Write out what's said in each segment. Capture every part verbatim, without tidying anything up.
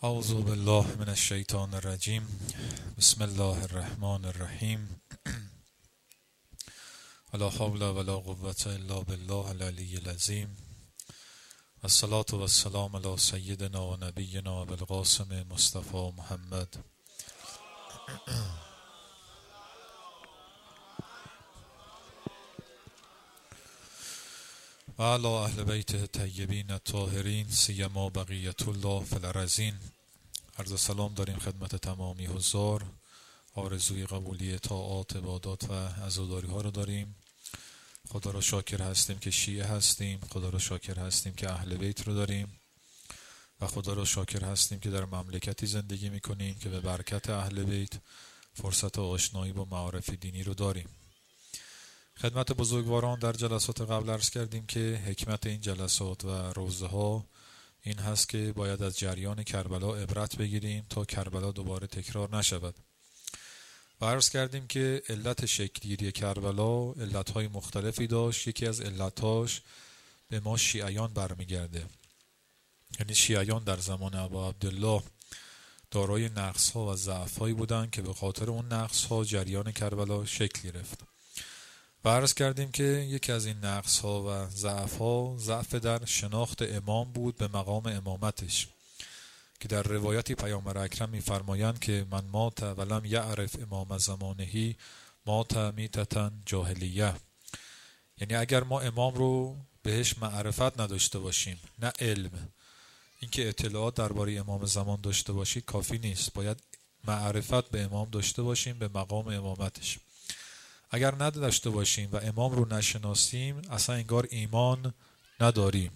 اعوذ بالله من الشیطان الرجیم. بسم الله الرحمن الرحیم. لا حول ولا قوة الا بالله العلی العظیم. والصلاة والسلام علی سیدنا و نبینا ابی القاسم مصطفی محمد و علی اهل بیت الطیبین الطاهرین سیما بقیة الله فی الارضین. عرض سلام داریم خدمت تمامی حضار. آرزوی قبولی طاعات، عبادات و عزاداری ها رو داریم. خدا را شاکر هستیم که شیعه هستیم. خدا را شاکر هستیم که اهل بیت رو داریم و خدا را شاکر هستیم که در مملکتی زندگی میکنیم که به برکت اهل بیت فرصت آشنایی با معارف دینی رو داریم. خدمت بزرگواران در جلسات قبل عرض کردیم که حکمت این جلسات و روزه ها این هست که باید از جریان کربلا عبرت بگیریم تا کربلا دوباره تکرار نشود. و عرض کردیم که علت شکلگیری کربلا علتهای مختلفی داشت. یکی از علتهاش به ما شیعیان برمیگرده. یعنی شیعیان در زمان ابا عبدالله دارای نقص‌ها و ضعف‌هایی بودند که به خاطر اون نقص‌ها جریان کربلا شکل گرفت. و عرض کردیم که یکی از این نقص‌ها و ضعف‌ها ضعف در شناخت امام بود به مقام امامتش، که در روایتی پیامبر اکرم می‌فرمایند که من مات ولم یعرف امام زمانه مات میتة جاهلیه. یعنی اگر ما امام رو بهش معرفت نداشته باشیم، نه علم، اینکه اطلاعات درباره امام زمان داشته باشی کافی نیست، باید معرفت به امام داشته باشیم به مقام امامتش. اگر نداشته باشیم و امام رو نشناسیم اصلا انگار ایمان نداریم.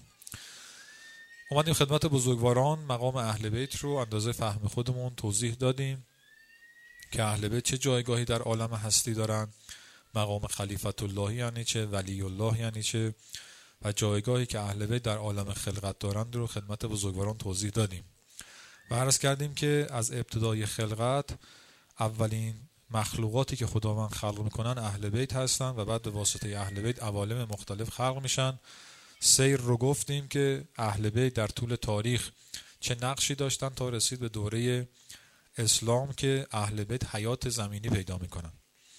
اومدیم خدمت بزرگواران مقام اهل بیت رو اندازه فهم خودمون توضیح دادیم که اهل بیت چه جایگاهی در عالم هستی دارن، مقام خلیفت الله یعنی چه، ولی الله یعنی چه، و جایگاهی که اهل بیت در عالم خلقت دارند رو خدمت بزرگواران توضیح دادیم. و عرض کردیم که از ابتدای خلقت اولین مخلوقاتی که خداوند خلق میکنن اهل بیت هستن و بعد به واسطه اهل بیت عوالم مختلف خلق میشن. سیر رو گفتیم که اهل بیت در طول تاریخ چه نقشی داشتن تا رسید به دوره اسلام که اهل بیت حیات زمینی پیدا میکنن.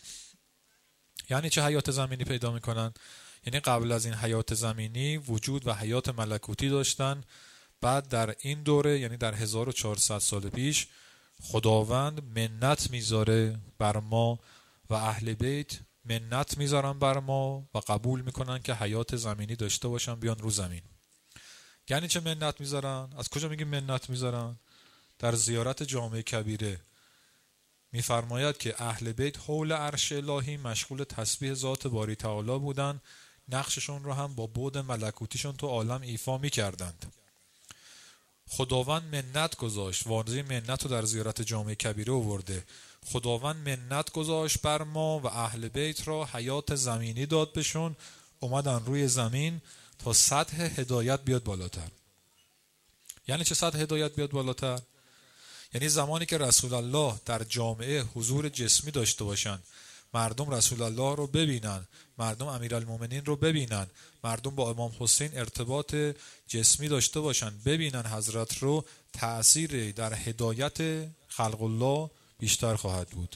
یعنی چه حیات زمینی پیدا میکنن؟ یعنی قبل از این حیات زمینی وجود و حیات ملکوتی داشتن. بعد در این دوره یعنی در هزار و چهارصد سال پیش خداوند منت میذاره بر ما و اهل بیت منت میذارن بر ما و قبول میکنن که حیات زمینی داشته باشن بیان رو زمین. یعنی چه منت میذارن؟ از کجا میگیم منت میذارن؟ در زیارت جامع کبیره میفرماید که اهل بیت حول عرش الهی مشغول تسبیح ذات باری تعالی بودن، نقششون رو هم با بعد ملکوتیشون تو عالم ایفا میکردند. خداوند منت گذاشت، واضح منت رو در زیارت جامع کبیره آورده. خداوند منت گذاشت بر ما و اهل بیت را حیات زمینی داد بهشون، اومدن روی زمین تا سطح هدایت بیاد بالاتر. یعنی چه سطح هدایت بیاد بالاتر؟ یعنی زمانی که رسول الله در جامعه حضور جسمی داشته باشن، مردم رسول الله رو ببینن، مردم امیرالمومنین رو ببینن، مردم با امام حسین ارتباط جسمی داشته باشن، ببینن حضرت رو، تأثیر در هدایت خلق الله بیشتر خواهد بود.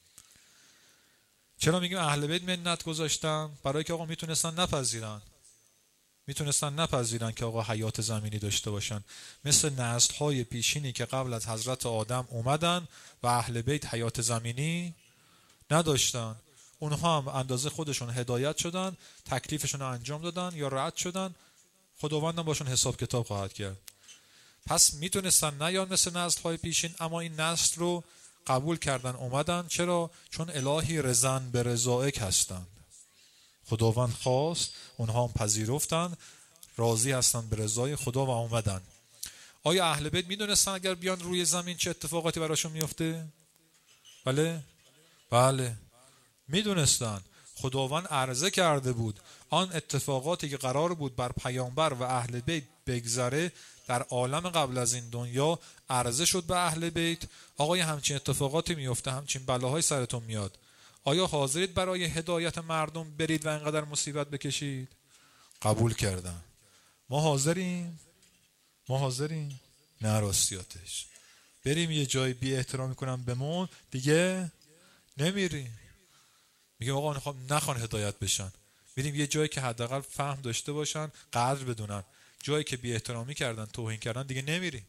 چرا میگیم اهل بیت منت گذاشتن؟ برای که آقا میتونستن نپذیرن میتونستن نپذیرن که آقا حیات زمینی داشته باشن، مثل نسل های پیشینی که قبل از حضرت آدم اومدن و اهل بیت حیات زمینی نداشتن. اونها هم اندازه خودشون هدایت شدن، تکلیفشون رو انجام دادن یا رعد شدن، خداوند هم باشون حساب کتاب خواهد کرد. پس میتونستن نیان مثل نسل های پیشین، اما این نسل رو قبول کردن اومدن. چرا؟ چون الهی رضن به رضایک هستند. خداوند خواست، اونها هم پذیرفتن، راضی هستن به رضای خدا و اومدن. آیا اهل بیت میدونستن اگر بیان روی زمین چه اتفاقاتی براشون میفته؟ بله بله میدونستن. خداوند عرضه کرده بود آن اتفاقاتی که قرار بود بر پیامبر و اهل بیت بگذره در عالم قبل از این دنیا عرضه شد به اهل بیت. آقای همچین اتفاقاتی میفته، همچین بلاهای سرتون میاد، آیا حاضرید برای هدایت مردم برید و اینقدر مصیبت بکشید؟ قبول کردن. ما حاضریم؟ ما حاضریم؟ نه راستیاتش بریم یه جای بی احترامی کنم بمون دیگه نمیری. میگه آقا نخوام نخوان هدایت بشن، میریم یه جایی که حداقل فهم داشته باشن، قدر بدونن. جایی که بی احترامی کردن، توهین کردن، دیگه نمیری.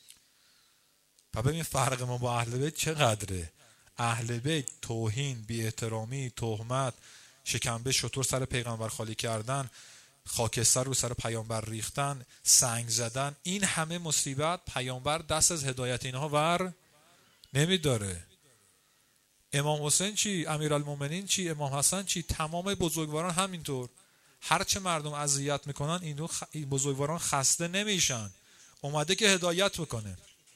و ببین فرق ما با اهل بیت چقدره. اهل بیت توهین، بی احترامی، تهمت، شکنبه شطور سر پیغمبر خالی کردن، خاکستر رو سر پیامبر ریختن، سنگ زدن، این همه مصیبت پیامبر دست از هدایت اینها ور نمیداره. امام حسین چی؟ امیرالمومنین چی؟ امام حسن چی؟ تمام بزرگواران همینطور. هرچه مردم اذیت میکنن این خ... بزرگواران خسته نمیشن. اومده که هدایت بکنه.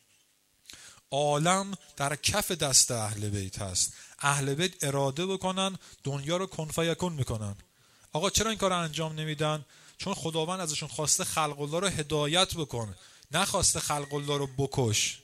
عالم در کف دست اهل بیت هست. اهل بیت اراده بکنن دنیا رو کن فیکون میکنن. آقا چرا این کار رو انجام نمیدن؟ چون خداوند ازشون خواسته خلق الله رو هدایت بکن، نخواسته خلق الله رو بکش.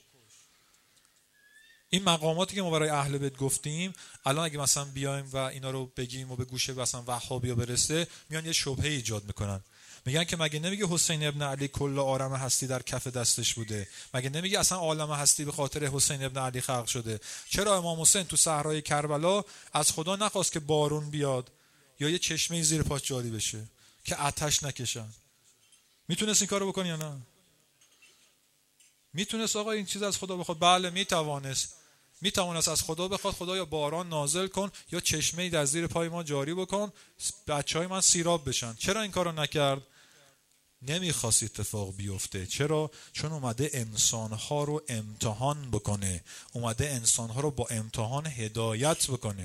این مقاماتی که ما برای اهل بیت گفتیم، الان اگه مثلا بیایم و اینا رو بگیم و به گوشه مثلا وهابیا برسه، میان یه شبهه ایجاد میکنن. میگن که مگه نمیگه حسین ابن علی کل عالم هستی در کف دستش بوده؟ مگه نمیگه اصلا عالم هستی به خاطر حسین ابن علی خلق شده؟ چرا امام حسین تو صحرای کربلا از خدا نخواست که بارون بیاد یا یه چشمه زیر پاش جاری بشه که آتش نکشن؟ میتونست این کارو بکنه یا نه؟ میتونست آقا این چیز از خدا بخواد؟ بله میتوانست. میتوانست از خدا بخواد خدا یا باران نازل کن یا چشمه‌ای در زیر پای ما جاری بکن بچهای من سیراب بشن. چرا این کارو نکرد؟ نمیخواست اتفاق بیفته. چرا؟ چون اومده انسانها رو امتحان بکنه، اومده انسانها رو با امتحان هدایت بکنه.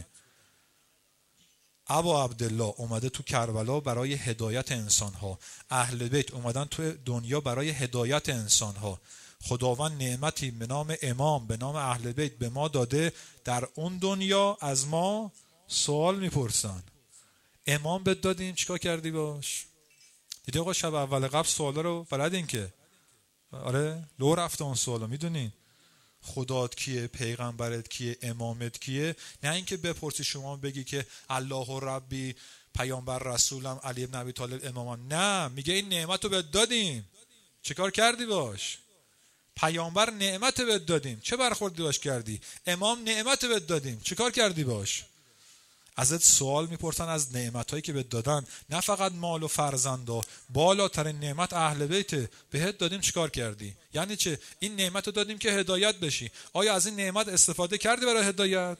ابا عبدالله اومده تو کربلا برای هدایت انسانها. اهل بیت اومدن تو دنیا برای هدایت انسانها. خداوند نعمتی به نام امام، به نام اهل بیت به ما داده. در اون دنیا از ما سوال میپرسن. امام بهت دادیم چیکار کردی باش؟ دیدی آقا شب اول قبل سوالا رو بلدین که؟ آره لو رفته اون سوالا. میدونین خدات کیه، پیغمبرت کیه، امامت کیه؟ نه اینکه بپرسی شما بگی که الله ربی، پیامبر رسولم، علی ابن ابی طالب امامان. نه، میگه این نعمت رو بهت دادیم چیکار کردی باش؟ پیامبر نعمت بهت دادیم چه برخوردی باش کردی؟ امام نعمت بهت دادیم چیکار کردی باش؟ ازت سوال میپرسن از نعمتایی که بهت دادن، نه فقط مال و فرزندا. بالاترین نعمت اهل بیت بهت دادیم چیکار کردی؟ یعنی چه؟ این نعمت رو دادیم که هدایت بشی. آیا از این نعمت استفاده کردی برای هدایت؟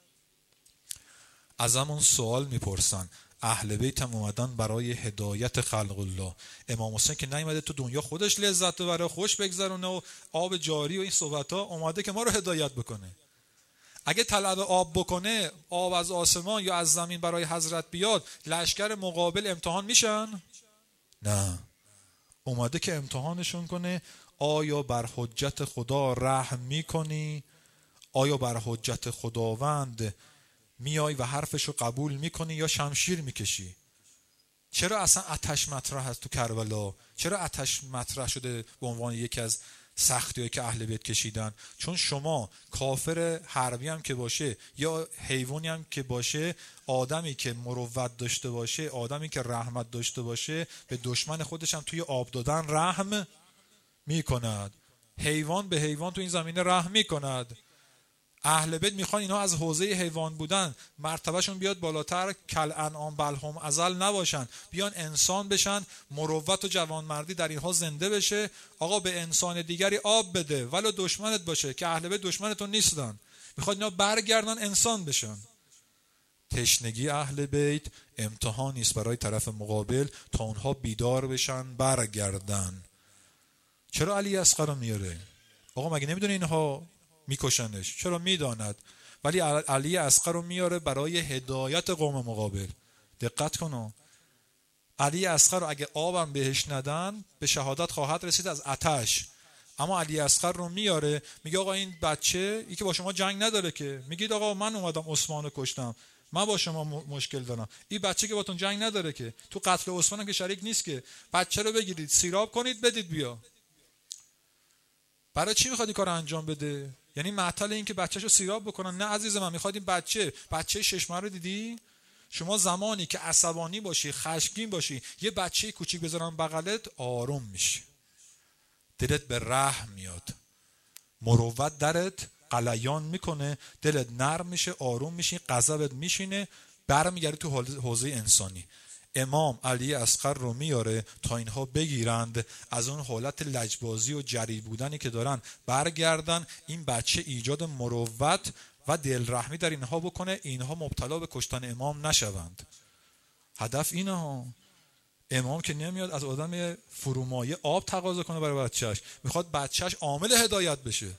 ازمون سوال میپرسن. اهل بیت هم اومدن برای هدایت خلق الله. امام حسین که نیومده تو دنیا خودش لذت ببره، خوش بگذرونه و آب جاری و این صحبت ها، اومده که ما رو هدایت بکنه. اگه طلب آب بکنه، آب از آسمان یا از زمین برای حضرت بیاد، لشکر مقابل امتحان میشن؟ نه، اومده که امتحانشون کنه. آیا بر حجت خدا رحم میکنی؟ آیا بر حجت خداوند میای و حرفشو قبول میکنی یا شمشیر میکشی؟ چرا اصلا آتش مطرح هست تو کربلا؟ چرا آتش مطرح شده به عنوان یکی از سختی‌هایی که اهل بیت کشیدن؟ چون شما کافر حربی هم که باشه یا حیوانی هم که باشه، آدمی که مروت داشته باشه، آدمی که رحمت داشته باشه، به دشمن خودش هم توی آب دادن رحم میکند. حیوان به حیوان تو این زمینه رحم میکند. اهل بیت میخوان اینا از حوزه حیوان بودن مرتبهشون بیاد بالاتر، کل انعام بل هم اضل نباشن، بیان انسان بشن، مروت و جوانمردی در اینها زنده بشه. آقا به انسان دیگری آب بده ولو دشمنت باشه، که اهل بیت دشمنتون نیستن. میخواد اینا برگردن انسان بشن. تشنگی اهل بیت امتحانی است برای طرف مقابل تا اونها بیدار بشن برگردن. چرا علی اصغر رو میاره؟ آقا مگه نمیدونه اینها میکشنش؟ چرا؟ میداند. ولی علی اصغر رو میاره برای هدایت قوم مقابل. دقت کنو، علی اصغر رو اگه آبم بهش ندن به شهادت خواهد رسید از آتش. اما علی اصغر رو میاره میگه آقا این بچه ای که با شما جنگ نداره که، میگید آقا من اومدم عثمان رو کشتم، من با شما مشکل دارم. این بچه که باتون جنگ نداره که، تو قتل عثمان هم که شریک نیست که، بچه رو بگیرید سیراب کنید بدید بیا. برای چی میخواد این کار انجام بده؟ یعنی معطل این که بچه‌شو سیراب بکنن؟ نه عزیز من، میخواد این بچه بچه شش ماه رو دیدی؟ شما زمانی که عصبانی باشی، خشمگین باشی، یه بچه کوچیک بذارن بغلت، آروم میشی، دلت به رحم میاد. مروت درت قلیان میکنه، دلت نرم میشه، آروم میشی، غضبت میشینه، برمیگردی تو حوزه انسانی. امام علی اصغر رو میاره تا اینها بگیرند از اون حالت لجبازی و جری بودنی که دارن برگردن، این بچه ایجاد مروت و دلرحمی در اینها بکنه، اینها مبتلا به کشتن امام نشوند. هدف اینه ها. امام که نمیاد از آدم فرومایه آب تقاضا کنه برای بچهش، میخواد بچهش عامل هدایت بشه.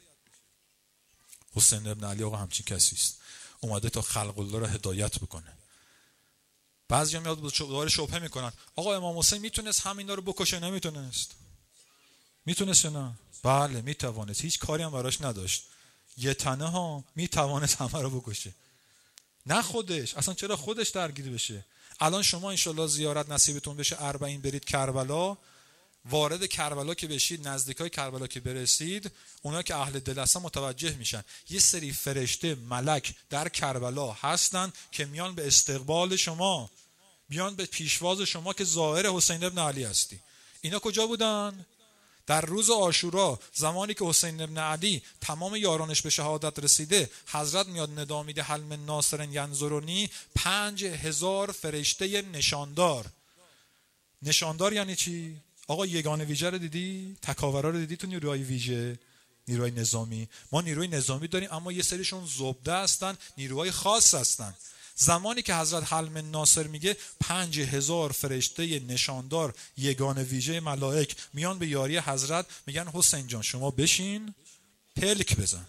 حسین ابن علی آقا همچین کسی است، اومده تا خلق الله رو هدایت بکنه. بعضی هم میاد دوباره شبهه میکنن آقا امام حسین میتونست همینا رو بکشه؟ نمیتونست. میتونست نه؟ بله میتوانست، هیچ کاری هم براش نداشت. یه تنه ها میتوانست همه رو بکشه، نه خودش. اصلا چرا خودش درگیر بشه؟ الان شما انشالله زیارت نصیبتون بشه اربعین برید کربلا، وارد کربلا که بشید، نزدیکای کربلا که برسید، اونا که اهل دل هستن متوجه میشن یه سری فرشته ملک در کربلا هستن که میان به استقبال شما، بیان به پیشواز شما که ظاهر حسین ابن علی هستی. اینا کجا بودن؟ در روز عاشورا، زمانی که حسین ابن علی تمام یارانش به شهادت رسیده، حضرت میاد ندا میده هل من ناصر ینظرنی، پنج هزار فرشته نشاندار. نشاندار یعنی چی؟ آقا یگانه ویژه رو دیدی؟ تکاورا رو دیدی تو نیروهای ویژه، نیروهای نظامی؟ ما نیروی نظامی داریم اما یه سریشون زبده هستن، نیروهای خاص هستن. زمانی که حضرت حل من ناصر میگه پنج هزار فرشته نشاندار یگانه ویژه ملائک میان به یاری حضرت، میگن حسین جان شما بشین پلک بزن،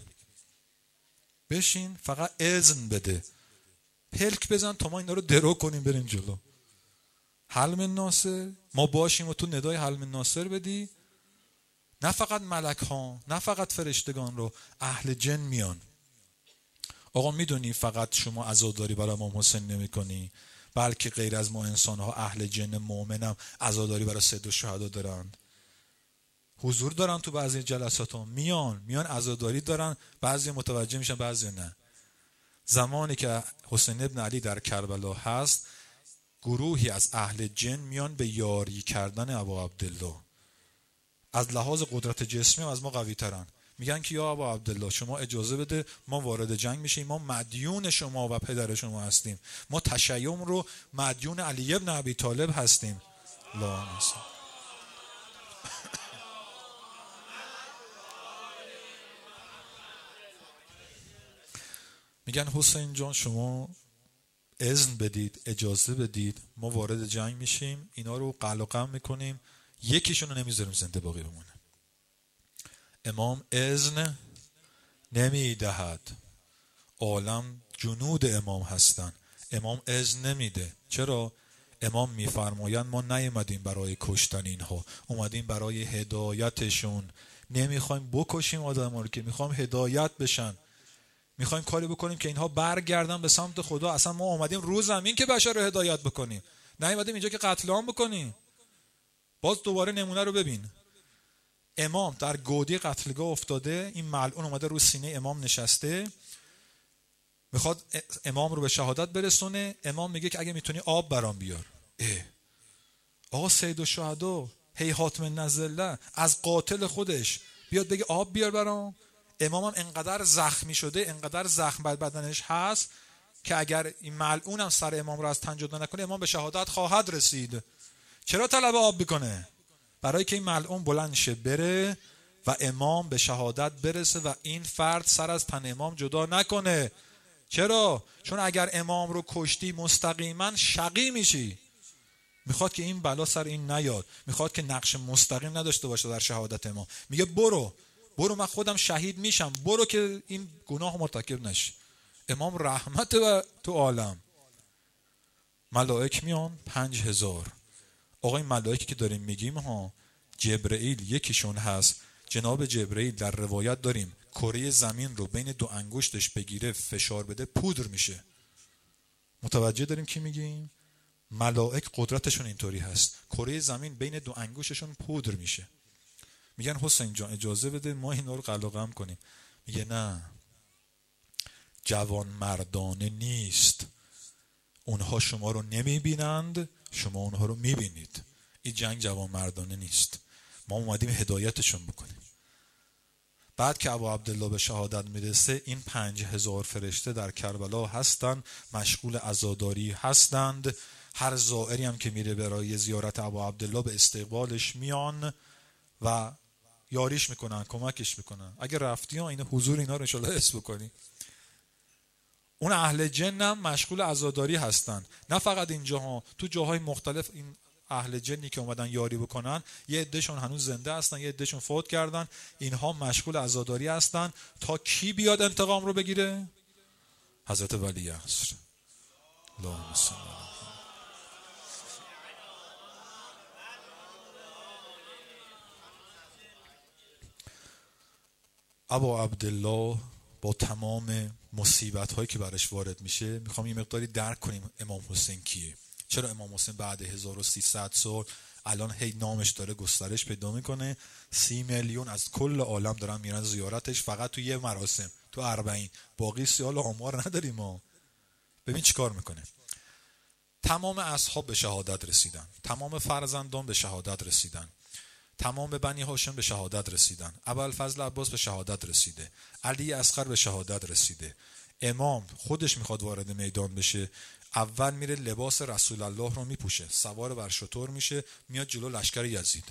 بشین فقط اذن بده، پلک بزن تا ما اینا رو درو کنیم بریم جلو. حل من ناصر، ما باشیم و تو ندای حل من ناصر بدی. نه فقط ملک ها، نه فقط فرشتگان رو، اهل جن میان. آقا میدونی فقط شما عزاداری برای امام حسین نمی کنی، بلکه غیر از ما انسان ها اهل جن مؤمنم عزاداری برای سید الشهدا دارن، حضور دارن تو بعضی جلسات ها، میان میان عزاداری دارن، بعضی متوجه میشن بعضی نه. زمانی که حسین ابن علی در کربلا هست، گروهی از اهل جن میان به یاری کردن ابا عبدالله. از لحاظ قدرت جسمی هم از ما قوی ترن. میگن که یا ابا عبدالله شما اجازه بده ما وارد جنگ میشیم، ما مدیون شما و پدر شما هستیم، ما تشیع رو مدیون علی ابن ابی طالب هستیم. اللهم صل. میگن حسین جان شما اذن بدید، اجازه بدید، ما وارد جنگ میشیم، اینا رو قلقم میکنیم، یکیشون رو نمیذاریم زنده باقی بمونه. امام اذن نمیدهد، عالم جنود امام هستن، امام اذن نمیده. چرا؟ امام میفرمایند ما نیومدیم برای کشتن اینها، اومدیم برای هدایتشون. نمیخوایم بکشیم آدم ها رو، که میخوایم هدایت بشن، میخوایم کاری بکنیم که اینها برگردن به سمت خدا. اصلا ما اومدیم رو زمین که بشر رو هدایت بکنیم، نیومدیم اینجا که قتل عام بکنیم. باز دوباره نمونه رو ببین، امام در گودی قتلگاه افتاده، این ملعون اومده رو سینه امام نشسته، میخواد امام رو به شهادت برسونه. امام میگه که اگه میتونی آب برام بیار. اه. آقا سید الشهدا هیهات من نزله از قاتل خودش بیاد بگه آب بیار برام. امام هم انقدر زخمی شده، انقدر زخم بر بدنش هست که اگر این ملعون هم سر امام رو از تن جدا نکنه، امام به شهادت خواهد رسید. چرا طلب آب میکنه؟ برای که این ملعون بلند شه بره و امام به شهادت برسه و این فرد سر از تن امام جدا نکنه. چرا؟ چون اگر امام رو کشتی مستقیما شقی میشی. میخواد که این بلا سر این نیاد، میخواد که نقش مستقیم نداشته باشه در شهادت امام. میگه برو برو من خودم شهید میشم، برو که این گناه مرتکب نشی. امام رحمت و تو عالم. ملائک میان پنج هزار. آقا این ملائکی که داریم میگیم ها، جبرئیل یکیشون هست. جناب جبرئیل در روایت داریم کره زمین رو بین دو انگشتش بگیره فشار بده پودر میشه. متوجه داریم کی میگیم؟ ملائک قدرتشون اینطوری هست، کره زمین بین دو انگشتشون پودر میشه. میگن حسین جان اجازه بده ما اینا رو قلقم کنیم. میگه نه، جوان مردانه نیست، اونها شما رو نمیبینند، شما اونها رو میبینید. این جنگ جوان مردانه نیست، ما اومدیم هدایتشون بکنیم. بعد که ابو عبدالله به شهادت میرسه، این پنج هزار فرشته در کربلا هستند، مشغول عزاداری هستند. هر زائری هم که میره برای زیارت ابو عبدالله به استقبالش میان و یاریش میکنن، کمکش میکنن. اگه رفتی ها این حضور اینا رو انشالله حس بکنی. اون اهل جن هم مشغول عزاداری هستن. نه فقط اینجا ها، تو جاهای مختلف این اهل جنی که اومدن یاری بکنن، یه عدهشون هنوز زنده هستن، یه عدهشون فوت کردن. اینها مشغول عزاداری هستن تا کی بیاد انتقام رو بگیره؟ حضرت ولی عصر. اللهم صل علی ابو عبدالله با تمام مصیبت هایی که برش وارد میشه، میخوام یه مقداری درک کنیم امام حسین کیه. چرا امام حسین بعد هزار و سیصد سال الان هی نامش داره گسترش پیدا میکنه؟ سی میلیون از کل عالم دارن میرن زیارتش فقط تو یه مراسم، تو اربعین. باقی سیال آمار نداریم ما. ببین چی کار میکنه. تمام اصحاب به شهادت رسیدن، تمام فرزندان به شهادت رسیدن، تمام بنی هاشم به شهادت رسیدن، ابوالفضل عباس به شهادت رسیده، علی اصغر به شهادت رسیده. امام خودش میخواد وارد میدان بشه، اول میره لباس رسول الله رو میپوشه، سوار بر شتر میشه، میاد جلو لشکر یزید.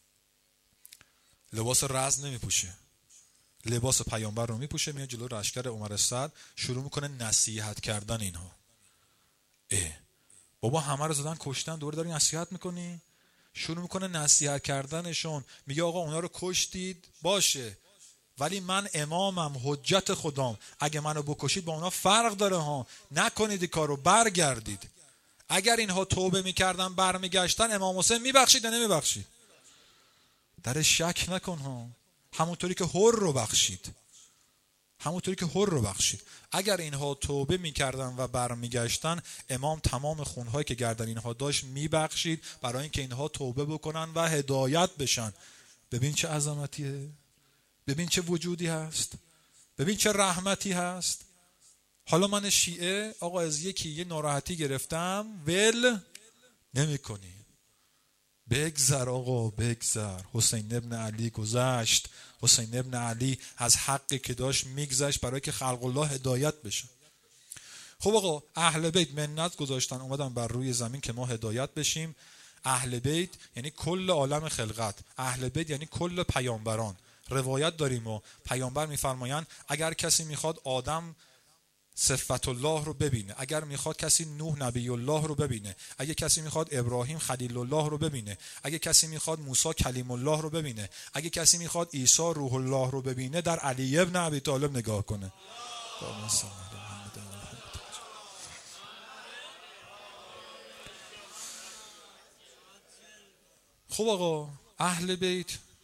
لباس رز نمیپوشه، لباس پیامبر رو میپوشه، میاد جلو لشکر عمر سعد، شروع میکنه نصیحت کردن اینها. اه بابا همه رو زدن کشتن، دوره داری نصیحت میکنی؟ شروع میکنه نصیحت کردنشون، میگه آقا اونا رو کشتید باشه، ولی من امامم، حجت خدام، اگه منو بکشید با اونا فرق داره ها، نکنید این کارو، برگردید. اگر اینها توبه میکردن برمیگشتن، امام حسین میبخشید یا نمیبخشید؟ در شک نکن ها. همونطوری که حر رو بخشید، همونطوری که حر رو بخشید. اگر اینها توبه میکردن و برمیگشتن، امام تمام خونهایی که گردن اینها داشت میبخشید، برای اینکه اینها توبه بکنن و هدایت بشن. ببین چه عظمتیه، ببین چه وجودی هست، ببین چه رحمتی هست. حالا من شیعه آقا از یکی یه ناراحتی گرفتم، ول نمی کنی، بگذر آقا بگذر. حسین ابن علی گذشت، حسین ابن علی از حقی که داشت میگذشت برای که خلق الله هدایت بشه. خب آقا اهل بیت منت گذاشتن اومدن بر روی زمین که ما هدایت بشیم. اهل بیت یعنی کل عالم خلقت، اهل بیت یعنی کل پیامبران. روایت داریم و پیامبر میفرمایند اگر کسی میخواد آدم صفت الله رو ببینه، اگر میخواد کسی نوح نبی الله رو ببینه، اگه کسی میخواد ابراهیم خلیل الله رو ببینه، اگه کسی میخواد موسی کلیم الله رو ببینه، اگه کسی میخواد عیسی روح الله رو ببینه، در علی ابن ابی طالب نگاه کنه. خب آقا اهل بیت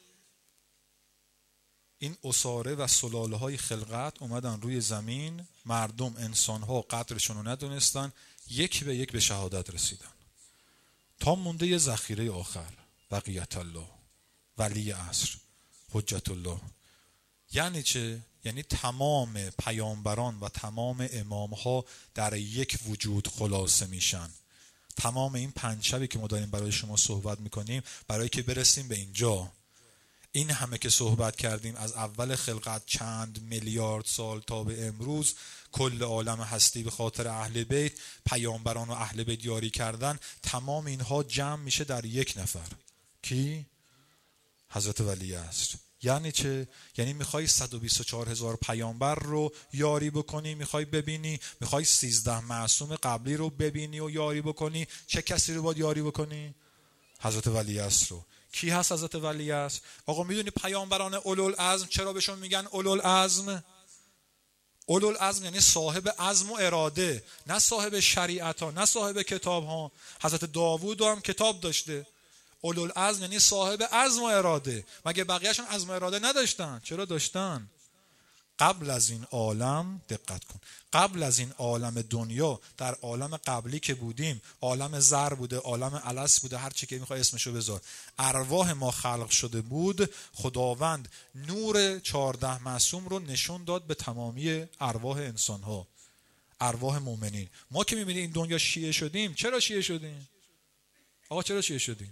این اساره و سلاله های خلقت اومدن روی زمین، مردم انسان ها قدرشون رو ندونستن، یک به یک به شهادت رسیدن. تا مونده یه ذخیره آخر، بقیت الله، ولی عصر، حجت الله. یعنی چه؟ یعنی تمام پیامبران و تمام امام ها در یک وجود خلاصه میشن. تمام این پنج شبی که ما داریم برای شما صحبت میکنیم، برای که برسیم به اینجا، این همه که صحبت کردیم از اول خلقت چند میلیارد سال تا به امروز، کل عالم هستی به خاطر اهل بیت، پیامبران و اهل بیت یاری کردن، تمام اینها جمع میشه در یک نفر. کی؟ حضرت ولی عصر. یعنی چه؟ یعنی میخوای صد و بیست و چهار هزار پیامبر رو یاری بکنی، میخوای ببینی، میخوای سیزده معصوم قبلی رو ببینی و یاری بکنی، چه کسی رو باید یاری بکنی؟ حضرت ولی عصر رو. کی هست حضرت ولی عصر؟ آقا میدونی پیامبران اولوالعزم چرا بهشون میگن اولوالعزم؟ اولوالعزم یعنی صاحب عزم و اراده، نه صاحب شریعت ها، نه صاحب کتاب ها. حضرت داوود هم کتاب داشته. اولوالعزم یعنی صاحب عزم و اراده. مگه بقیه‌شون عزم و اراده نداشتن؟ چرا داشتن؟ قبل از این عالم، دقت کن، قبل از این عالم دنیا، در عالم قبلی که بودیم، عالم زر بوده، عالم الست بوده، هر چی که میخوای اسمشو بذار، ارواح ما خلق شده بود. خداوند نور چهارده معصوم رو نشون داد به تمامی ارواح انسان‌ها، ارواح مؤمنین. ما که میبینیم این دنیا شیعه شدیم، چرا شیعه شدیم؟ آقا چرا شیعه شدیم؟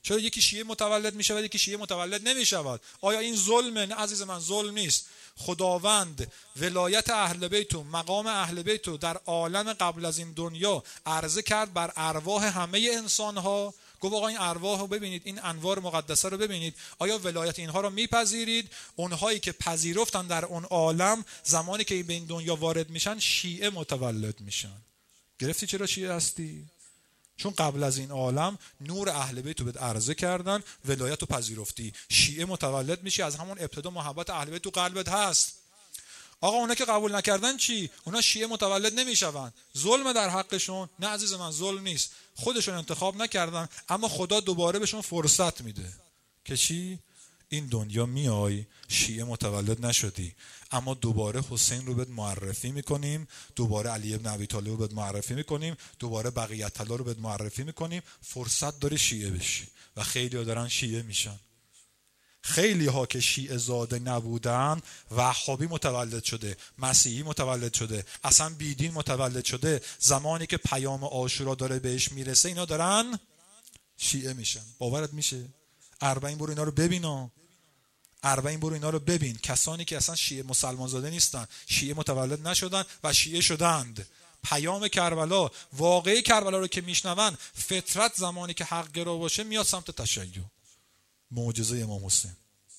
چرا یکی شیعه متولد میشه و یکی شیعه متولد نمیشود؟ آیا این ظلمه؟ نه عزیز من، ظلم نیست. خداوند ولایت اهل بیت و مقام اهل بیت رو در عالم قبل از این دنیا عرضه کرد بر ارواح همه انسان‌ها. گفت آقا این ارواح رو ببینید، این انوار مقدسه رو ببینید، آیا ولایت اینها رو میپذیرید؟ اونهایی که پذیرفتن در اون عالم زمانی که به این دنیا وارد میشن شیعه متولد میشن. گرفتی چرا شیعه هستی؟ چون قبل از این عالم نور اهل بیت رو بهت عرضه کردن، ولایت رو پذیرفتی، شیعه متولد میشی. از همون ابتدا محبت اهل بیت تو قلبت هست. آقا اونا که قبول نکردن چی؟ اونا شیعه متولد نمیشون. ظلم در حقشون؟ نه عزیز من، ظلم نیست. خودشون انتخاب نکردن، اما خدا دوباره بهشون فرصت میده که چی؟ این دنیا میای شیعه متولد نشدی، اما دوباره حسین رو بهت معرفی میکنیم، دوباره علی ابن ابی طالب رو بهت معرفی میکنیم، دوباره بقیت الله رو بهت معرفی میکنیم. فرصت داری شیعه بشی. و خیلی ها دارن شیعه میشن. خیلی ها که شیعه زاده نبودن وهابی متولد شده، مسیحی متولد شده، اصلا بیدین متولد شده. زمانی که پیام عاشورا داره بهش میرسه اینا دارن شیعه میشن. باورت میشه؟ اربعین برو اینا رو ببینا، اربعین برو اینا رو ببین. کسانی که اصلا شیعه مسلمان زاده نیستن، شیعه متولد نشدن و شیعه شدند. پیام کربلا، واقعی کربلا رو که میشنون، فطرت زمانی که حق گرا باشه میاد سمت تشیع. معجزه امام حسین.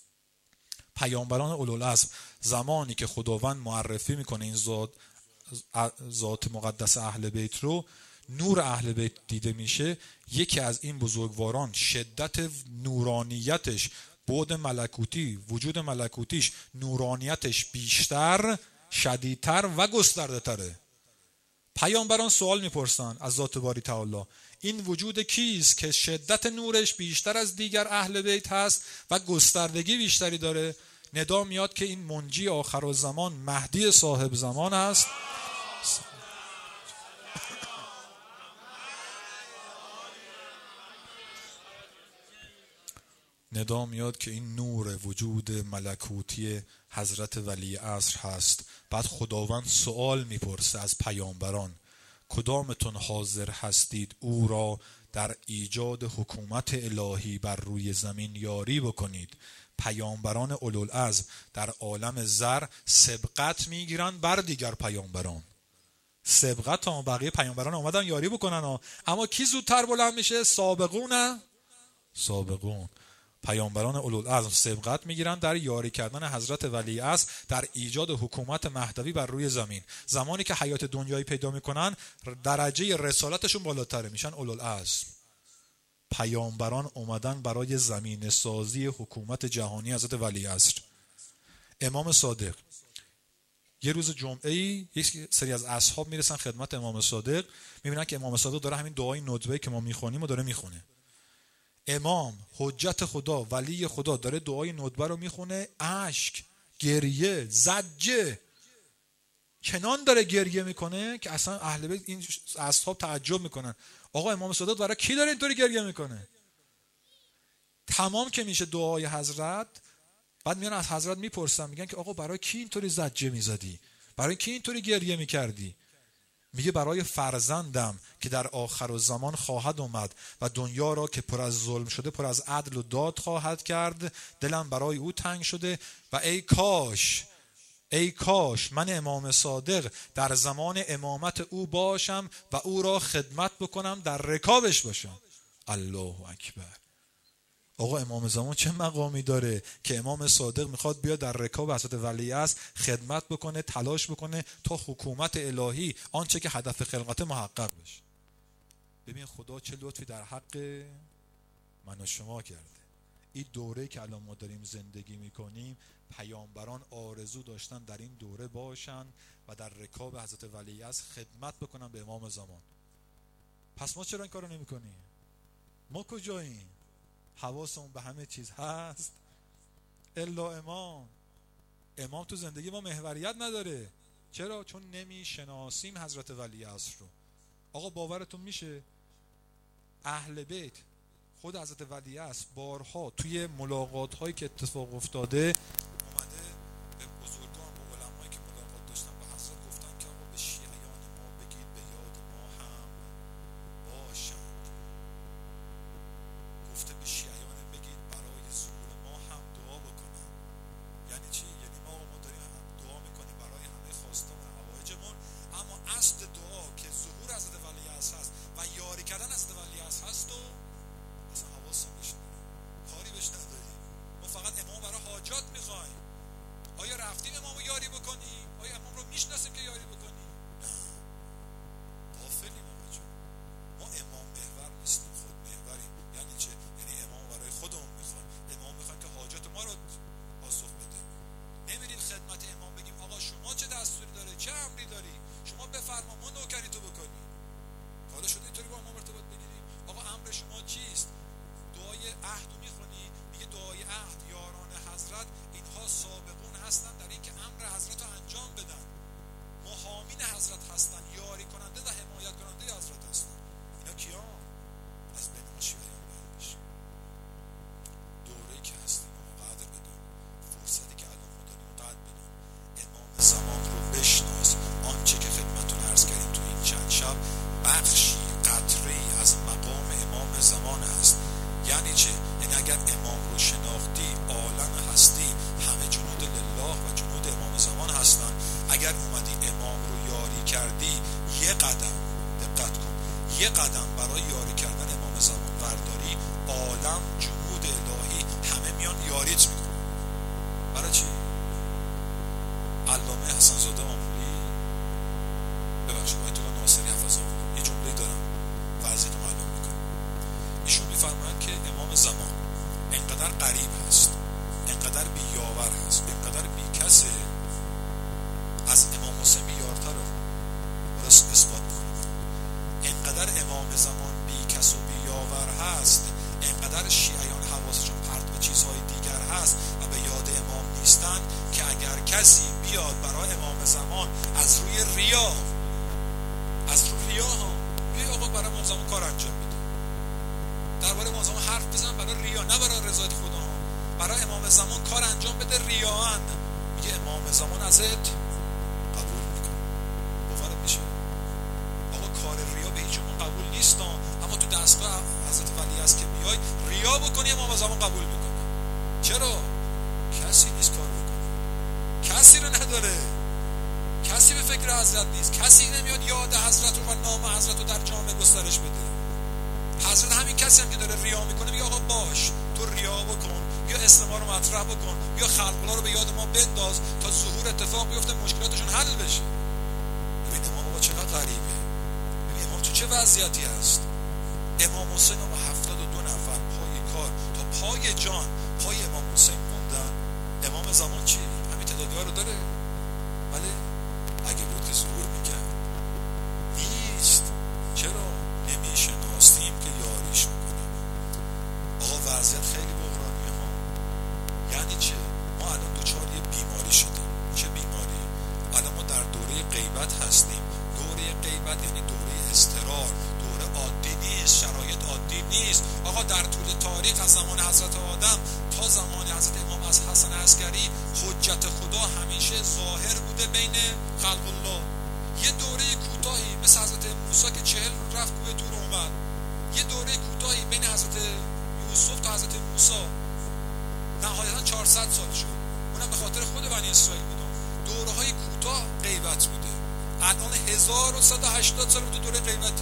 پیامبران اولوالعزم زمانی که خداوند معرفی میکنه این ذات ذات مقدس اهل بیت رو، نور اهل بیت دیده میشه. یکی از این بزرگواران شدت نورانیتش، بعد ملکوتی، وجود ملکوتیش، نورانیتش بیشتر، شدیدتر و گسترده تره. پیامبران سوال میپرسن از ذات باری تعالی این وجود کیست که شدت نورش بیشتر از دیگر اهل بیت هست و گستردگی بیشتری داره؟ ندا میاد که این منجی آخرالزمان مهدی صاحب زمان است. ندا میاد که این نور وجود ملکوتی حضرت ولی عصر هست. بعد خداوند سوال میپرسه از پیامبران کدامتون حاضر هستید او را در ایجاد حکومت الهی بر روی زمین یاری بکنید؟ پیامبران اولوالعزم در عالم زر سبقت میگیرن بر دیگر پیامبران. سبقت ها، بقیه پیامبران اومدن یاری بکنن ها. اما کی زودتر بلند میشه؟ سابقون سابقون. پیامبران اولوالعزم سبقت میگیرن در یاری کردن حضرت ولی عصر در ایجاد حکومت مهدوی بر روی زمین. زمانی که حیات دنیایی پیدا میکنن درجه رسالتشون بالاتره، میشن اولوالعزم. پیامبران اومدن برای زمین سازی حکومت جهانی حضرت ولی عصر. امام صادق یه روز جمعه ای یک سری از اصحاب میرسن خدمت امام صادق، میبینن که امام صادق داره همین دعای ندبه که ما میخونیم و داره میخونه. امام حجت خدا، ولی خدا، داره دعای ندبه رو میخونه، اشک، گریه، زجه، کنان داره گریه میکنه که اصلا اهل بیت این اصحاب تعجب میکنن. آقا امام صادق برای کی داره اینطوری گریه میکنه؟ تمام که میشه دعای حضرت، بعد میان از حضرت میپرسن، میگن که آقا برای کی اینطوری زجه میزدی؟ برای کی اینطوری گریه میکردی؟ میگه برای فرزندم که در آخر الزمان خواهد اومد و دنیا را که پر از ظلم شده پر از عدل و داد خواهد کرد. دلم برای او تنگ شده و ای کاش ای کاش من امام صادق در زمان امامت او باشم و او را خدمت بکنم، در رکابش باشم. الله اکبر. آقا امام زمان چه مقامی داره که امام صادق میخواد بیاد در رکاب حضرت ولی عصر خدمت بکنه، تلاش بکنه تا حکومت الهی، آنچه که هدف خلقت، محقق بشه. ببین خدا چه لطفی در حق من و شما کرده. این دوره که الان ما داریم زندگی میکنیم، پیامبران آرزو داشتن در این دوره باشن و در رکاب حضرت ولی عصر خدمت بکنن به امام زمان. پس ما چرا این کارو نمیکنیم؟ ما کجاییم؟ حواسمون به همه چیز هست الا امام. امام تو زندگی ما محوریت نداره. چرا؟ چون نمیشناسیم حضرت ولی عصر رو. آقا باورتون میشه اهل بیت، خود حضرت ولی عصر بارها توی ملاقات هایی که اتفاق افتاده اومده به بزرگان، به علمایی که ملاقات داشتن به حضرت گفتن که آقا به شیعیان ما بگید به یاد ما هم باشند. گفته به اگر اومدی امام رو یاری کردی، یه قدم دقت کن، یه قدم برای یاری کردن امام زمان برداری، عالم جنود الهی همه میان یاریت میکنن. برای چی؟ علامه حسن زاده آموری، ببخشید آیت الله ناصری حفظه الله، یه جمله دارم وضعیت رو معلوم میکنم. ایشون میفرمایند که امام زمان انقدر قریب هست، انقدر بی‌یاور هست، انقدر بی‌کسه، از امام حسین بی‌یارتره. درست اثبات میکنم. انقدر امام زمان بی‌کس و بی‌یاور هست، انقدر شیعیان حواسشون پرت به چیزهای دیگر هست و به یاد امام نیستن که اگر کسی بیاد برای امام زمان از روی ریا، از روی ریا ها بیای آقا برای امام زمان کار انجام بده، درباره امام زمان حرف بزن برای ریا، نه برای رضایت خدا ها، برای امام زمان کار انجام بده ریاان، میگه امام زمان ازت قبول میکنه. باورت میشه؟ آقا کار ریا به هیچ عنوان قبول نیست، اما تو دستگاه حضرت ولی است که بیای ریا بکنی امام زمان قبول میکنه. چرا؟ کسی نیست کار بکنه، کسی رو نداره، کسی به فکر حضرت نیست، کسی نمیاد یاد حضرت رو و نام حضرت رو در جامعه گسترش بده. حضرت همین کسی هم که داره ریا میکنه میگه آقا باش تو ریا بکن، یا استماع رو مطرح بکن، یا خلق الله رو به یاد ما بنداز تا ظهور اتفاق بیفته، مشکلاتشون حل بشه. ببین امام بابا چقدر غریبه، ببین امام تو چه وضعیتی هست. امام حسین و هفتاد و دو نفر پای کار تا پای جان پای امام حسین موندن. امام زمان چی؟ همین تعدادی ها رو داره؟ ولی اگه بود که ظهور میکرد نیست. چرا؟ نمیشناسیم که یاریشون کنیم. آقا وضعیت خیلی بحرانیه ها. یعنی چه؟ ما الان دوچار یه بیماری شدیم. چه بیماری؟ الان ما در دوره غیبت هستیم. دوره غیبت یعنی دوره اضطرار، دوره عادی نیست، شرایط عادی نیست. آقا در طول تاریخ از زمان حضرت آدم تا زمان حضرت امام از حسن عسکری حجت خدا همیشه ظاهر بوده بین خلق الله. یه دوره کوتاهی مثل حضرت موسی که چهل رو رفت کوه طور اومد، یه دوره کوتاهی بین حضرت یوسف تا حضرت موسی نهایتا چهارصد سال شد، اونم به خاطر خود بنی اسرائیل بود. دوره های کوتاه غیبت بوده. الان هزار و صد و هشتاد سال بود دوره غیبتی.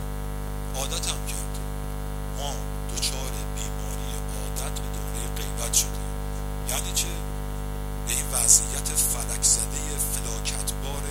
عادت هم کرد ما دوچار بیماری عادت به دوره غیبت شدیم. یعنی چه؟ به این وضعیت فلک زده فلاکتبار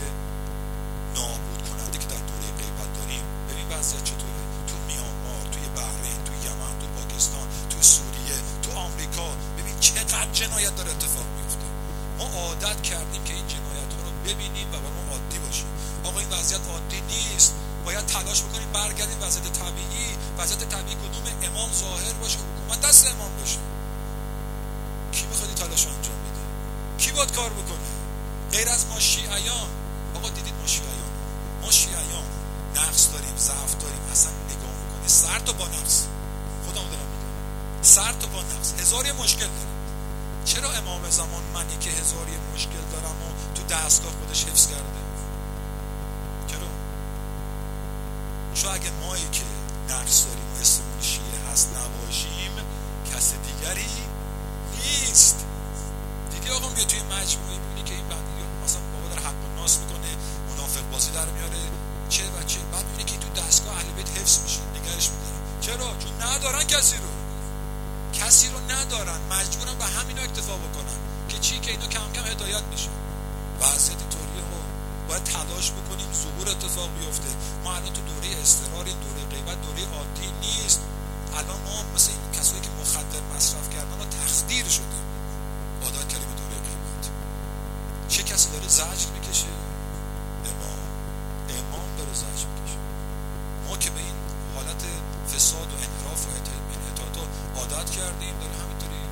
نابود کننده که در دوره غیبت داریم. ببین وضعیت چطوره تو میانمار، توی بحرین، توی یمن، تو پاکستان، تو سوریه، تو آمریکا. ببین چقدر جنایت داره اتفاق میفته. ما عادت کردیم که این جنایت ها رو ببینیم و برای ما عادی باشه. آقا این وضعیت عادی نیست، باید تلاش بکنیم برگردیم وضعیت طبیعی. وضعیت طبیعی کدوم؟ امام ظاهر باشه، حکومت دست امام باشه. کی میخواد تلاش انجام بده؟ کی باید کار بکنه غیر از ما شیعیان؟ آقا دیدید ما شیعیان ما شیعیان نقص داریم، ضعف داریم. اصلا نگاه میکنی سر تا با نقص، خودمون دارم میگم سر تا با نقص هزار یه مشکل داریم. چرا امام زمان منی که هزار یه مشکل دارم و تو دستگاه خودش حفظ کرده؟ چرا؟ چون اگه مایی که نقص داریم و اسمون شیعه هست نباشیم، کس دیگری نیست. دیدی آقا میگه توی مجموعه میبینی که این بندی مثلا بابا در حق الناس میکنه، منافق بازی در میاره، چه و چه، بعد میبینی که تو دستگاه اهل بیت حفظ میشه، نگرش میدارن. چرا؟ چون ندارن کسی رو کسی رو ندارن، مجبورن به همینا اکتفا بکنن که چی؟ که اینا کم کم هدایت بشن. وضعیت طوریه ها، باید تلاش بکنیم ظهور اتفاق بیفته. ما الان تو دوره اضطرار، دوره غیبت دوره عادی نیست. الان ما مثل این کسایی که مخدر مصرف کردن ما تخدیر شدیم، عادت کردیم به دوره غیبت. چه کسی داره زجر میکشه؟ امام امام داره زجر میکشه. ما که به این حالت فساد و انحراف و انحطاط عادت کردیم، داره همینطوری.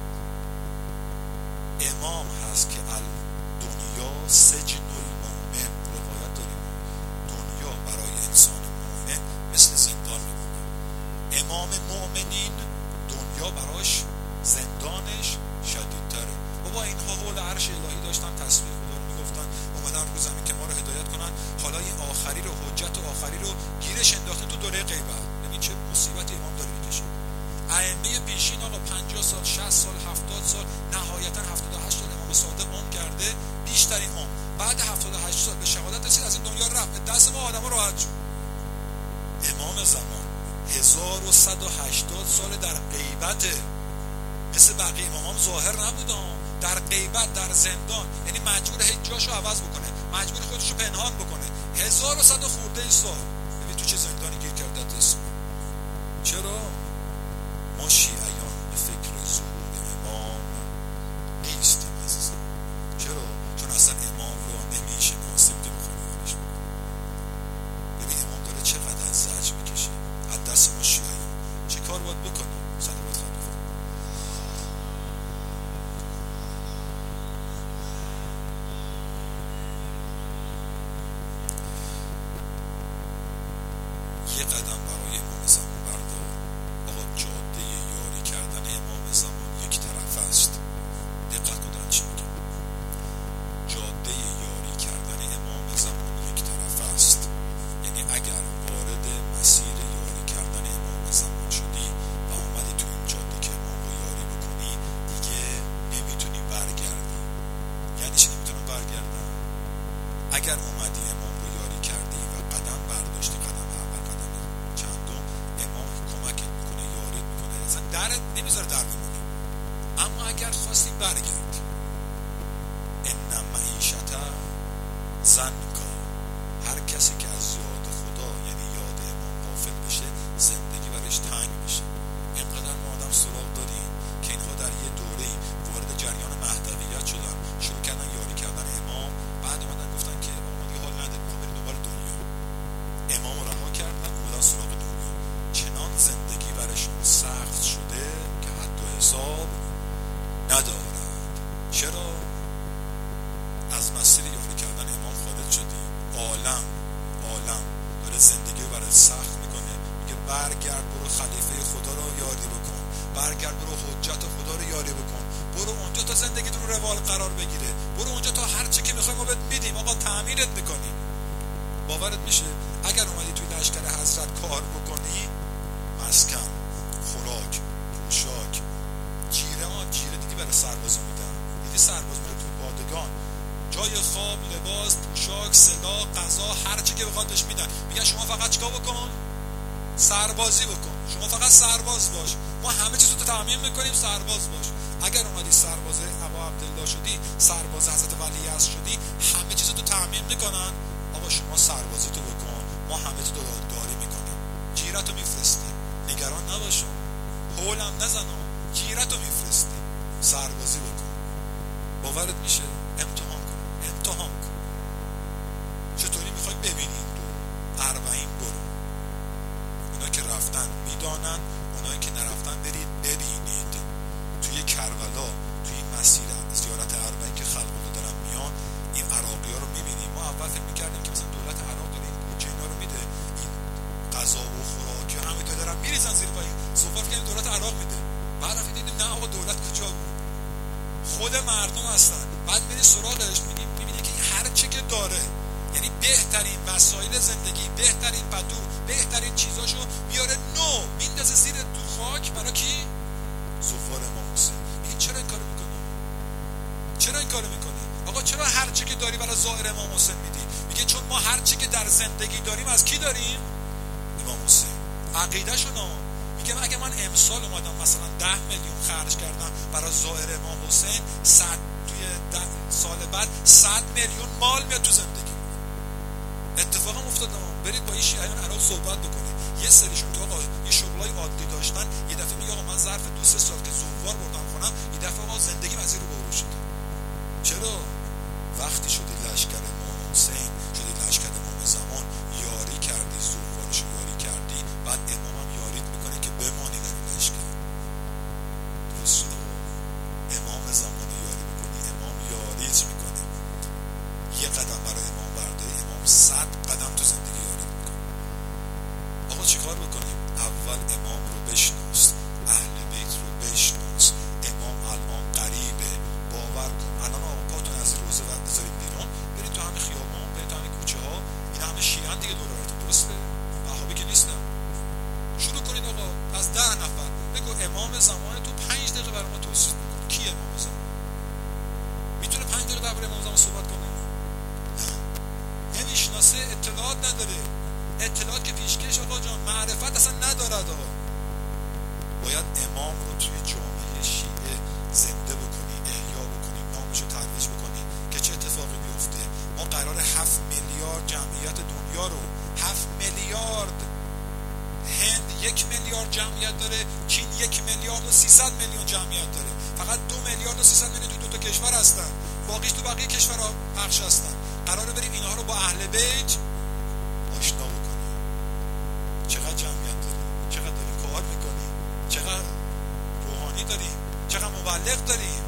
امام هست که الدنیا سجن المؤمن، روایت داریم دنیا برای انسان مؤمن مثل زندان میمونه. امام مؤمنین دنیا براش زندانش شدیدتره. بابا اینها حول عرش الهی داشتن تسبیح خدا رو میگفتن، اومدن رو زمین که ما رو هدایت کنن. حالا این آخری رو، حجت آخری رو گیرش انداخته تو دوره غیبت. ببین چه مصیبتی امام داره میکشه. ائمه پیشین آقا پنجاه سال، شصت سال، هفتاد سال، نهایتا هفتاد و هشت سال امام صادق عمر کرده، بیشترین عمر. بعد هفتاد و هشت سال به شهادت رسید، از این دنیا رفت، دست ما آدم ها راحت شد. امام زمان هزار و صد و هشتاد سال در غیبته، مثل بقیه امام ظاهر نبودن، در غیبت، در زندان، یعنی مجبور هیچ جاشو عوض بکنه، مجبور خودشو پنهان بکنه. هزار و صد و خورده ای سال ببین تو چه زندانی گیر کرده است. چرا؟ ما شیعیان به فکر ظهور امام نیستیم عزیزم. چرا؟ چون اصلا امام رو نمیشناسیم که بخوایم یادش بکنیم. ببین امام داره چقدر از زجر میکشه از دست ما شیعیان. چه کار باید بکنیم؟ صلوات خدا. یه قدم برای امام زمان بردار. آقا جاده یاری کردن امام زمان یک طرف است. دقت کنن چی میگم. جاده یاری کردن امام زمان یک طرف است. یعنی اگر وارد مسیر یاری کردن امام زمان شدی و اومدی تو این جاده که امام رو یاری بکنی، دیگه نمیتونی برگردی. یعنی چی نمیتونم برگردم؟ اگر اومدی امام رو یاری کردی و قدم برداشتی، قدم اول، قدم چندم، امام کمکت میکنه، یاریت میکنه، اصلا درت نمیذاره در بمونی. اما اگر خواستی برگردی، ان معیشت زنکا، هر کسی که از یاد خدا یعنی یاد امام غافل بشه، زندگی برش تنگ بشه. اینقدر ما آدم سراغ داریم که اینها در یه دوره‌ای وارد جریان مهدویت شدن، شروع کردن یاری کردن امام، بعد اومدن گفتن که امام دیگه حال نده، میخوام بریم دنبال دنیا. امام رو رها کردن، اومدن سراغ دنیا. چنان زندگی برشون سخت شده که حد و حساب ندارد. چرا؟ از مسیر یاری کردن امام خارج شدی. عالم عالم داره زندگی رو برای سخت میکنه، میگه برگرد برو خلیفه خدا رو یاری بکن، برگرد برو حجت خدا رو یاری بکن، برو اونجا تا زندگی رو روال قرار بگیره، برو اونجا تا هر چی که میخوای ما بهت میدیم، آقا تأمینت میکنیم. باورت میشه اگر اومدی توی لشکر حضرت کار بکنی، مسکن، خوراک، پوشاک، جیره، ها جیره دیگه برای سربازا میدن، دیگه سرباز میره تو پادگان، جای خواب، لباس، پوشاک، سلاح، غذا، هر چی که بخواد بهش میدن. میگن شما فقط چیکار بکن؟ سربازی بکن، شما فقط سرباز باش، ما همه چیزو تو تامین میکنیم، سرباز باش. اگر اومدی سرباز ابا عبدالله شدی، سرباز حضرت ولیعصر شدی، همه چیزو تو تامین میکنن، آقا شما سربازی تو بکن، ما همه چیزو داری میکنیم، جیرتو میفرستیم، نگران نباشو، هولم نزنو، جیرتو میفرستیم، سربازی بکن. باورت میشه؟ امتحان کن، امتحان کن. چطوری میخوای ببینی این دو اربعین؟ برو. اونایی که رفتن میدانن، اونایی که نرفتن برید ببینید. توی کربلا، توی مسیر زیارت اربعین که خلق رو دارن میان، این عراقی ها رو میبینیم. ما اول فکر میکردیم که مثلا دولت عراق داره این بودجه اینا رو میده، این غذا و خوراک ها همینطور دارن میریزن زیر پای صفر که این دولت عراق میده. بعد رفتیم دیدیم نه آقا دولت کجا بود، خود مردم هستن. بعد میری سراغش، میبینی که هر چی که داره، یعنی بهترین وسایل زندگی، بهترین پتو، بهترین چیزاشو میاره نو میندازه زیر تو خاک. برای کی؟ زوار امام حسین. این چرا این کارو میکنی؟ چرا این کارو میکنی؟ آقا چرا هر چی که داری برای ظاهر امام حسین میدی؟ میگه چون ما هر چی که در زندگی داریم از کی داریم؟ امام حسین. عقیده شو. میگه اگه من امسال اومدم مثلا ده میلیون خرج کردم برای ظاهر امام حسین، صد توی ده سال بعد صد میلیون مال میاد تو زندگی. اتفاقا افتاد. برید با این شیعیان عراق صحبت بکنید، یه سریشون که آقا یه شغلای عادی داشتن، یه دفعه میگه آقا من ظرف دو سه سال که زوار بردم خونم، یه دفعه آقا زندگی وزیر رو برو شده. چرا؟ وقتی شدی لشکر امام حسین، شدی لشکر امام زمان، یاری کردی، زوارش یاری کردی، بعد امام هم یاریت میکنه که بمانی در این لشکر. درست امام زمان یاری بکنی، امام یاریت میکنه. یه قدم برای امام برداری، امام صد قدم تو زندگی یاریت میکنه. آقا چیکار بکنیم؟ اول امام رو بشناس، اهل بیت رو بشناس. امام الان قریبه، باور کن. الان آقا پاتون از روزه و بذارید بیرون، برید تو همه خیابان، برید تو همه کوچه ها، این همه شیعان دیگه دور براتون، درسته؟ وهابی که نیستن. شروع کنید آقا از ده نفر بگو امام زمان تو پنج دقیقه برای ما توصیف بکن. کی امام زمان؟ میتونه پنج دقیقه درباره امام زمان صحبت کنه؟ میشناسه اطلاعات نداره. اطلاعات که پیشکش آقا جان، معرفت اصلا ندارد. باید امام رو توی جامعه شیعه زنده بکنی، احیا بکنی، نامش رو ترویج بکنی که چه اتفاقی بیفته. ما قرار هفت میلیارد جمعیت دنیا رو، هفت میلیارد، هند یک میلیارد جمعیت داره، چین یک میلیارد و سیصد میلیون جمعیت داره، فقط دو میلیارد و سیصد میلیون توی دو تا کشور هستن، باقیش تو بقیه کشورها پخش هستن. قراره بریم اینها رو با اهل بیت آشنا بکنیم. چقدر جمعیت داریم، چقدر داریم کار میکنیم، چقدر روحانی داریم، چقدر مبلغ داریم.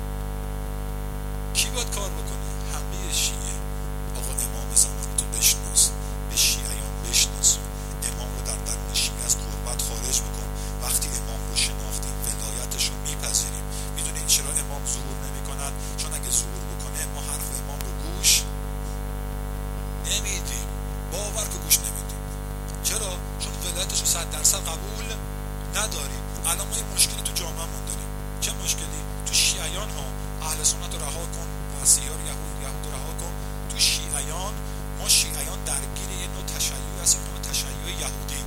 کی باید کار بکنه؟ همه شیعه. آقا امام زمان تو بشناس، به شیعیان بشناس، امام رو در درون شیعه از قربت خارج بکن. وقتی امام رو شناختیم ولایتش رو میپذیریم. میدونید چرا امام ظهور نمی کند؟ چون اگه ظهور بکنه ما حرف امام رو گوش نمیدیم، باور که گوش نمیدیم. چرا؟ چون ولایتش رو صد درصد قبول نداریم. الان ما یه مشکلی تو جامعه‌مون داریم. چه مشکلی؟ تو شیعیان ها اهل سنت رو رها کن، مسیحا رو، یهود یهود رو رها کن. تو شیعیان ما شیعیان درگیر یه نوع تشیع هستیم، نوع تشیع یهودی.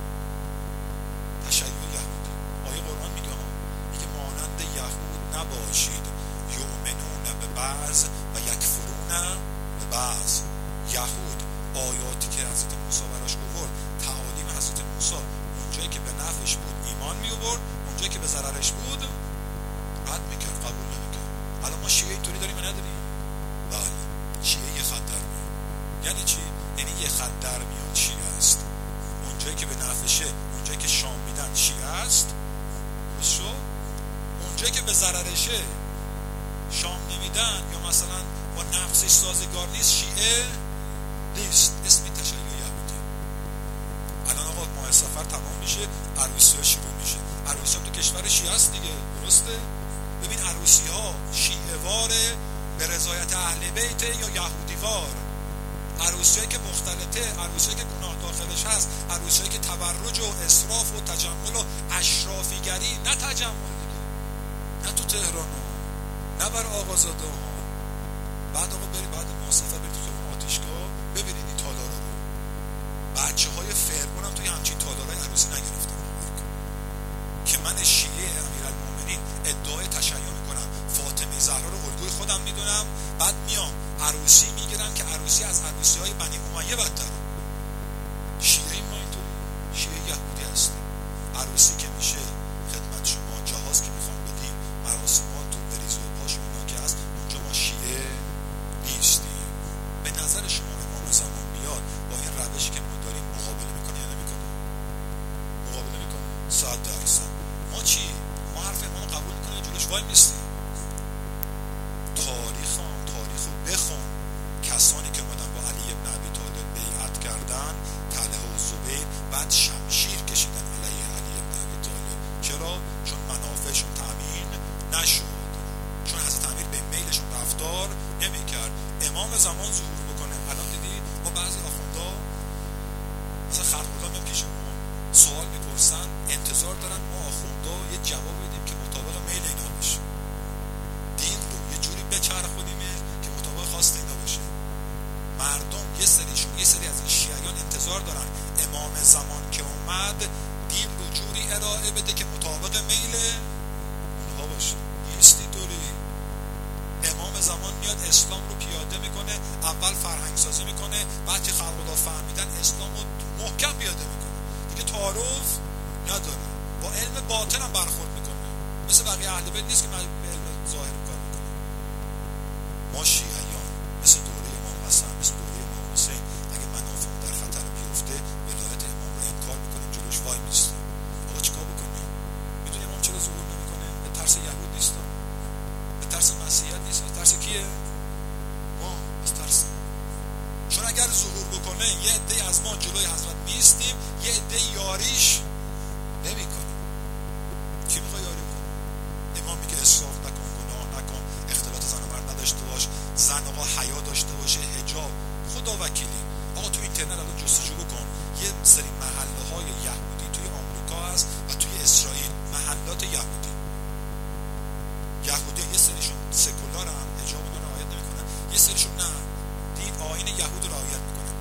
تشیع یهودی. آیه قرآن میگه ها، میگه مانند یهود نباشید، یؤمنون به بعض و یکفرون به بعض. یهود آیاتی که حضرت موسی براش آورد، تعالیم حضرت موسی، اونجایی که به نفعش بود ایمان می آورد، اونجایی که به ضررش بود رد میکرد، قبول نمیکرد. الان ما شیعه اینطوری داریم یا نداریم؟ بله، شیعه یه خط در میان. یعنی چی؟ یعنی یه خط در میان شیعه است. اونجایی که به نفعشه، اونجایی که شام میدن شیعه است. بسو اونجایی که به ضررشه شام نمیدن یا مثلا با نفسش سازگار نیست، شیعه نیست. اسمی تشیع یهودی. الان آقا ماه سفر تمام میشه، عروسی ها شروع میشه. عروسی ها تو کشور شیعه است دیگه، درسته؟ ببین عروسی ها شیعه واره به رضایت اهل بیت یا یهودی وار. عروسی که مختلطه، عروسی که گناه داخلش هست، عروسی که تبرج و اسراف و تجمل و اشرافیگری، نه تجمل دیگه، نه تو تهران ها، نه بر آقازاده ها. بعد آقا بری بعد مسافر بری تو آتیشگاه ببینید این تالارا رو. بچه های فرعون هم توی همچین تالارای عروسی نگرفتن. که من شیعه امیرالمومنین ادعای تشیع میکنم، فاطمه زهرا رو الگوی خودم میدونم، بعد میام عروسی میگیرم که عروسی از عروسی های بنی امیه بدتر. شیعه ما اینطوری، شیعه یهودی هستیم. عروسی که میشه خدمت شما، جهاز که میخوام بدیم، مراسمات تو بریز و پاش اینا که هست، اونجا ما شیعه نیستیم. به نظر شما امام زمان بیاد با این روشی که ما داریم مقابله میکنه یا نمیکنه؟ مقابله میکنه صد درصد. ما چی؟ ما حرف امام قبول میکنه، جلوش وای میستیم. تاریخ هم تاریخ رو بخون. کسانی که اومدن با علی ابن ابی طالب بیعت کردن، طلحه و زبیر، بعد شمشیر کشیدن علیه علی ابن ابی طالب. چرا؟ چون منافعشون تامین نشد، چون حضرت امیر به میلشون رفتار نمیکرد. امام زمان ظهور بکنه. الان دیدی با بعضی آخوندا مثلا خلق‌الله میان پیش ما سوال میپرسن، انتظار دارن ما آخوندا یه جواب بدیم که مطابق میل اینا باشه. دین رو یه جوری بچرخونیمه که مطابق خواست اینا باشه. مردم یه سریشون، یه سری از این شیعیان انتظار دارن امام زمان که اومد دین رو جوری ارائه بده که مطابق میل اونها باشه. نیستی طوری. امام زمان میاد اسلام رو پیاده میکنه، اول فرهنگ سازی میکنه، بعد که خلق‌الله فهمیدن اسلام رو محکم پیاده میکنه. دیگه تعارف نداره، با علم باطن هم برخورد میکنه. مثل بقیه اهل بیت نیست که به علم ظاهر کار میکنه. ما شیعیان مثل دوره امام حسن، مثل دوره امام حسین، اگه منافع در خطر بیفته ولایت امام رو انکار میکنیم، جلوش وای میستیم. آقا چیکار بکنیم؟ میدونی امام چرا ظهور نمیکنه؟ به ترس یهود نیست، به ترس مسیحیت نیست. به ترس کیه؟ ما از ترس. چون اگر ظهور بکنه یه عده از ما جلوی حضرت میستیم، یه عده یاریش نمیکنه. کی میخواد یاری کنه؟ امام میگه اسراف نکن، گناه نکن، اختلاط زن و مرد نداشته باش، زن آقا حیا داشته باشه، حجاب. خدا وکیلی آقا تو اینترنت الان جستجو بکن، یه سری محله های یهودی توی آمریکا هست و توی اسرائیل، محلات یهودی. یهودی یه سریشون سکولار هم، حجاب رو رعایت نمیکنن، یه سریشون نه، دین آیین یهود رو رعایت میکنن.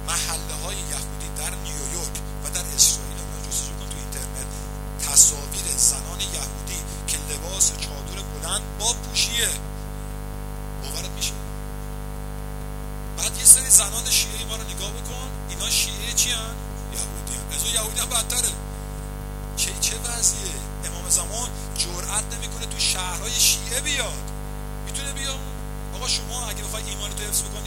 محله های یهودی در نیویورک و در اسرائیل، اون جستجو کن تو اینترنت، تصاویر زنان یهودی که لباس چادر بلند با پوشیه، باورت میشه؟ بعد یه سری زنان شیعه ما رو نگاه بکن، اینا شیعه چی هن؟ یهودی هن. از اون یهودی هم بدتره. چه چه وضعیه؟ امام زمان جرئت نمیکنه تو شهرهای شیعه بیاد. میتونه بیاد آقا شما اگه بخوای ایمان تو حفظ بکنی